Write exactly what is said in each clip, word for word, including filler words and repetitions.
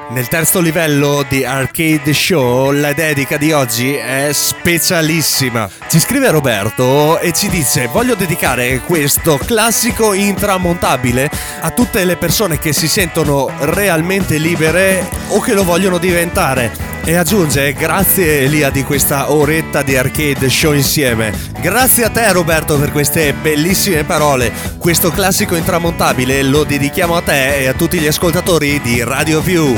Nel terzo livello di Arcade Show la dedica di oggi è specialissima. Ci scrive Roberto e ci dice: voglio dedicare questo classico intramontabile a tutte le persone che si sentono realmente libere o che lo vogliono diventare. E aggiunge: grazie Elia di questa oretta di Arcade Show insieme. Grazie a te Roberto per queste bellissime parole. Questo classico intramontabile lo dedichiamo a te e a tutti gli ascoltatori di Radio Più.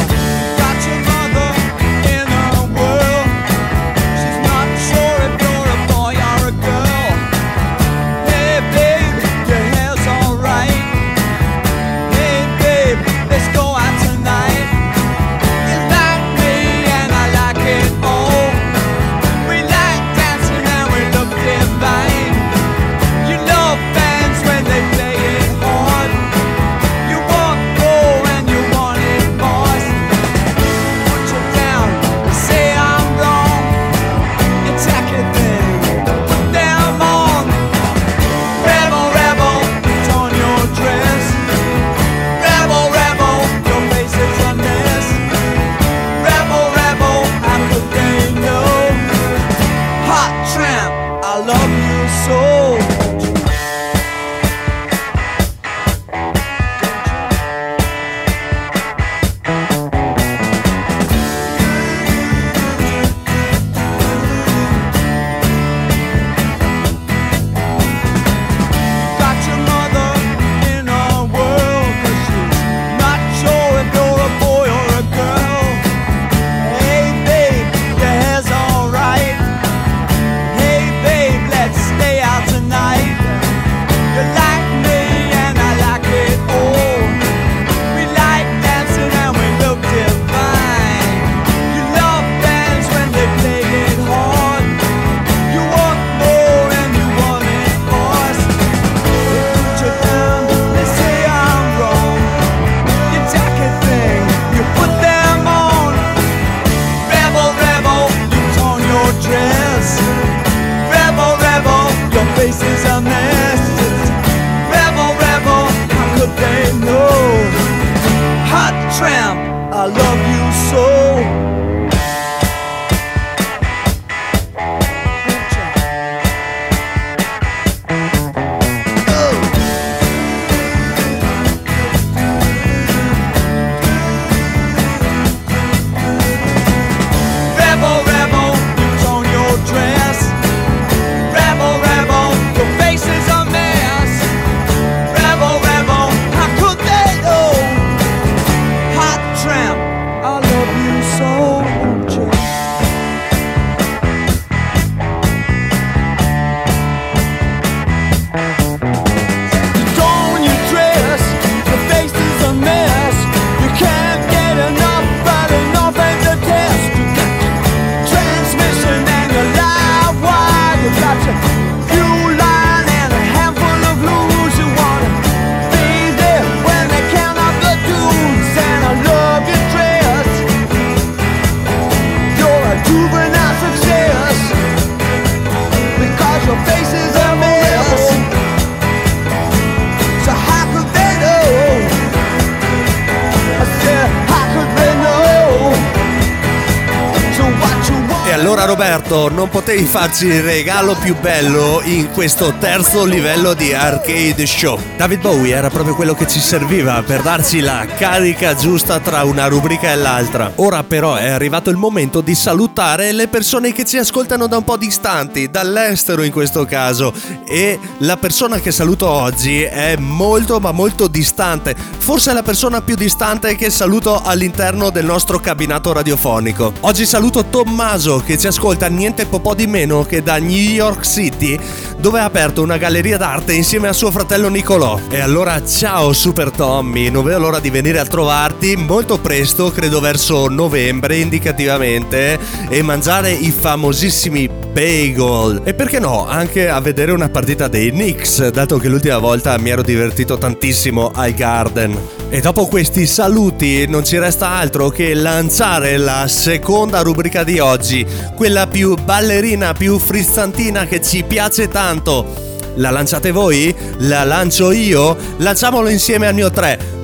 Allora Roberto, non potevi farci il regalo più bello in questo terzo livello di Arcade Show. David Bowie era proprio quello che ci serviva per darci la carica giusta tra una rubrica e l'altra. Ora però è arrivato il momento di salutare le persone che ci ascoltano da un po' distanti, dall'estero in questo caso. E la persona che saluto oggi è molto ma molto distante. Forse è la persona più distante che saluto all'interno del nostro cabinato radiofonico. Oggi saluto Tommaso, che ci ascolta niente po' di meno che da New York City, dove ha aperto una galleria d'arte insieme a suo fratello Nicolò. E allora ciao Super Tommy, non vedo l'ora di venire a trovarti molto presto, credo verso novembre indicativamente, e mangiare i famosissimi bagel. E perché no, anche a vedere una partita dei Knicks, dato che l'ultima volta mi ero divertito tantissimo al Garden. E dopo questi saluti non ci resta altro che lanciare la seconda rubrica di oggi, quella più ballerina, più frizzantina, che ci piace tanto. La lanciate voi? La lancio io? Lanciamolo insieme al mio tre.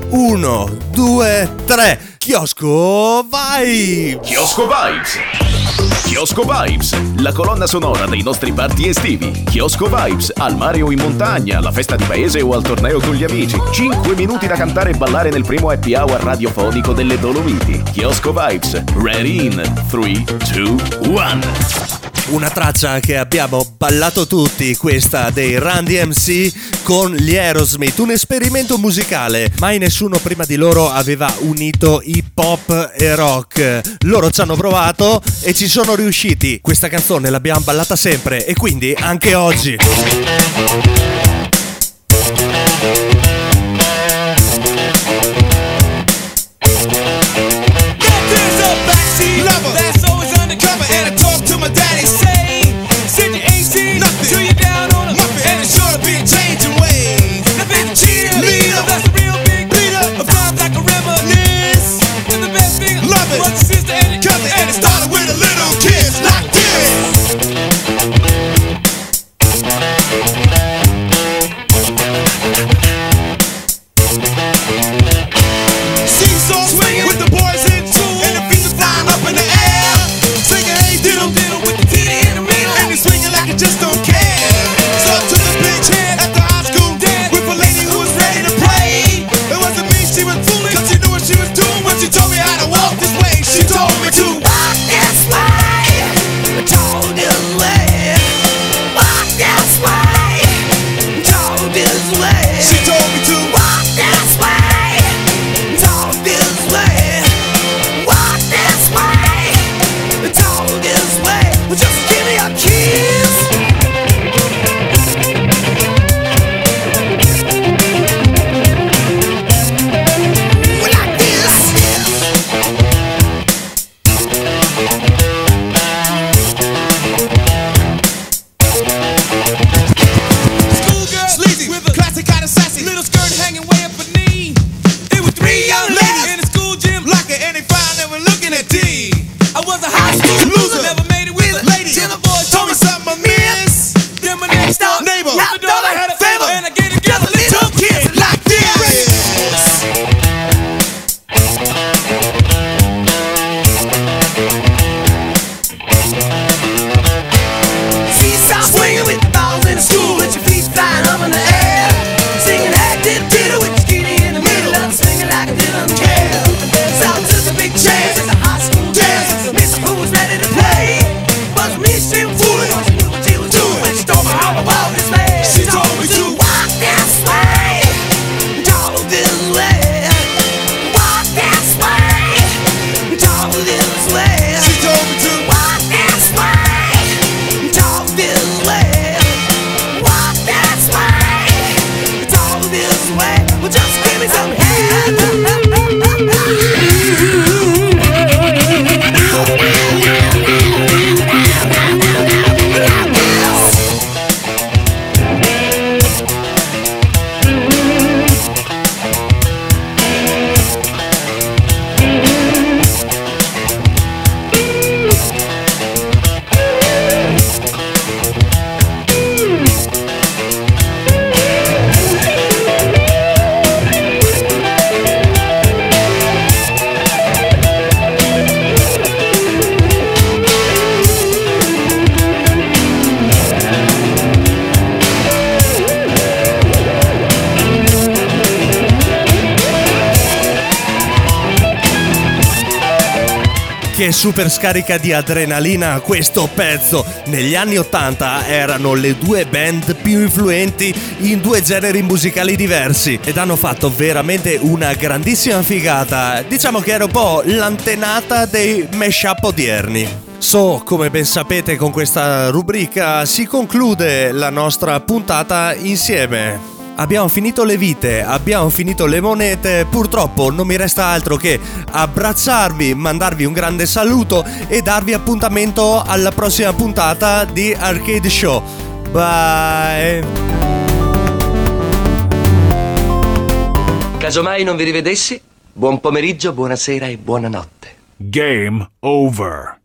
Uno, due, tre. Chiosco Vibes! Chiosco Vibes! Chiosco Vibes, la colonna sonora dei nostri party estivi. Chiosco Vibes, al mare o in montagna, alla festa di paese o al torneo con gli amici. cinque minuti da cantare e ballare nel primo happy hour radiofonico delle Dolomiti. Chiosco Vibes, ready in tre, due, uno. Una traccia che abbiamo ballato tutti, questa dei Run D M C con gli Aerosmith, un esperimento musicale. Mai nessuno prima di loro aveva unito hip hop e rock. Loro ci hanno provato e ci sono riusciti. Questa canzone l'abbiamo ballata sempre e quindi anche oggi. Che super scarica di adrenalina questo pezzo. Negli anni ottanta erano le due band più influenti in due generi musicali diversi ed hanno fatto veramente una grandissima figata. Diciamo che era un po' l'antenata dei mashup odierni. So, come ben sapete, con questa rubrica si conclude la nostra puntata insieme. Abbiamo finito le vite, abbiamo finito le monete, purtroppo non mi resta altro che abbracciarvi, mandarvi un grande saluto e darvi appuntamento alla prossima puntata di Arcade Show. Bye! Casomai non vi rivedessi, buon pomeriggio, buonasera e buonanotte. Game over.